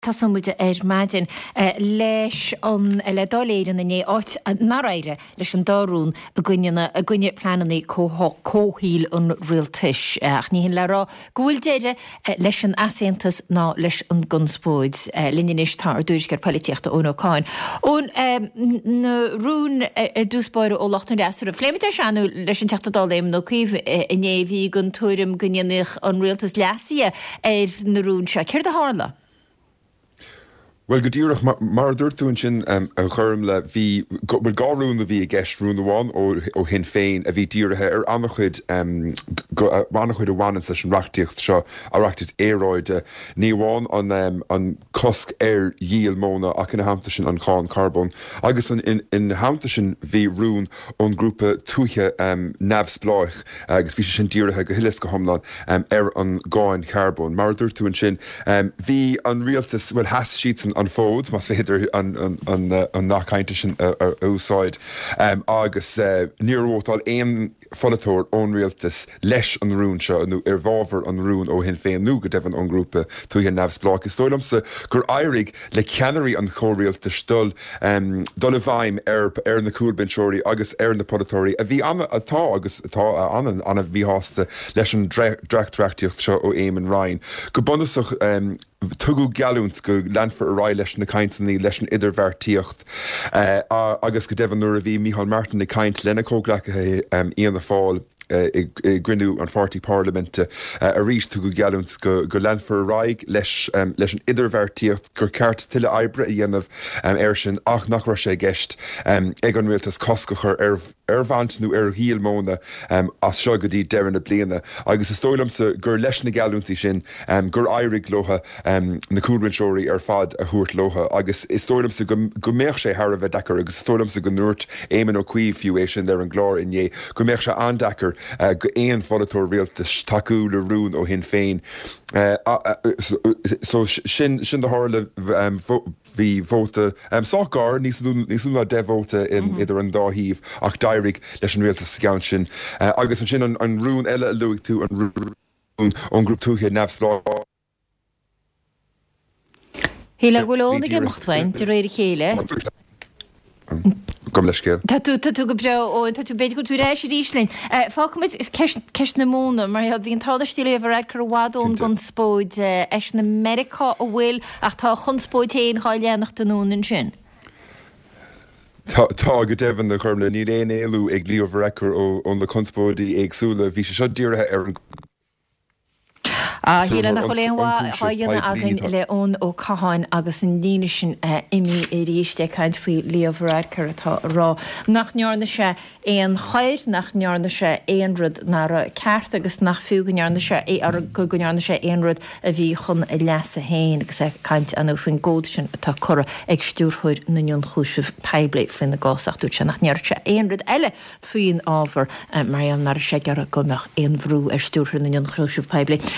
Tasumuide maidin leis an le dáléidir na né áit naráide leis an dárún a gine plananaí cóhíl an rialtais. Ach ní hin le rá gúil déide leis an aséntas ná leis an gunspóid linneis tá ar dúis gur polítíochta ónáin. Ón na rún dúspáir ó lochtan deasú a fléimiide seanú leis an teachtadáléim nó cuomh iné bhí gun túirim gunneach an rialtas leasia na rún se. Céir de hála? Well, Gadírach mar dúirtún sin a churm le bhí gáún a bhí a gceist rún amháin ó hin féin a bhí díirithe ar annachchuid a bhhain leis an reachtaíocht seo a reachtaid éráide ní bháin an cosc ar díal móna ach in hamta sin an cháin carbón. Agus in hamta sin bhí rún ón grúpa túthe neamhspláich agus bhí sin díirithe go hiilis go thomláin ar an gáin carbón. Mar dúirtún sin bhí an rialtas bhfuil heas siad an fód, mas fi hidir an nachchainte sin úsáid. Agus níorhótáil éon folatóir ón rialtas leis an rún seo nó ar bhábhar an rún ó hin féin nó go deimhin an grúpa túthe neamhspláich. Is tólamsa gur éirigh le ceannairí an chórialtas dul a bhaim ar na cúlbinseoirí agus ar na podatóirí a bhí atá agus atá anna bhí hásta leis an dreachtraachtaíocht seo ó éim an Ryan. Go bunasach tugu galúnt go landfar a rá leis na caintaní leis an idirbheartíocht agus go deimhin nuair a bhí Micheál Martin na caint lena cóghlacathe íon na fáil I grinú an 40 Parliamente a rís tú go galúnt go landfar a ráig leis an idirbheartíocht gur ceart tuile ebre a dhéanamh ar sin ach nach ra sé gceist ag an rialtas coscachar ar bhaint nó ar híal móna as seo go dtí deireann na bliana. Agus is tólamsa gur leis na galúntaí sin gur éirigh lotha na cúlbinseoirí ar fad a thuairt lotha. Agus is tólamsa go méach sé thar a bheith dechar agus is tólamsa go nuirt éimean ó cuomh fiú é sin ar an glár inné. Go méach sé andechar go éon folatóir rialtas takeú le rún ó hin féin. So sin de hála bhí vóta sácar níosúna devóta idir an dáhíomh ach dairigh leis an rialtas sceann sin. Agus an sin an rún eile a luigh tú an rún ón grúp túthe neamhspláich. Híle bhfuil ónna gimochthain de réidir chéile. Gom leis céal. Tá tú go bre óin tá tú beidir go tú rééis ríslinn. Fácamid is ceist na móna mar bhí an tádaistíle a bhreid chu bhádón gon spóid eis na America ó bhfuil ach tá chunspóid éon cháileannach denúnan sin. Tá go deimhin na chumla ní réon éalú ag líomh reicir ón le chunspóidí agsúla bhí sé seo díirithe ar an Híle nach choléonhá háanna agan le ón ó caháin agus an líine sin imi I ríiste caint faoi líomhráid atá rá. Nach nearna sé éon chaid nach nearna sé éon rud nar ceart agus nach fiú gonearna sé ar go gonearna sé éon rud a bhí chun I leasa héin agus caint anú faoin góid sin atá chora ag stúrthúir na nion chúisih peibli faoin na gásachtú se nach near sé éon rud eile faoin ábhar mar an nar sé gar gomach éon bhrú ar stúrthúir na nion chúisih peibli.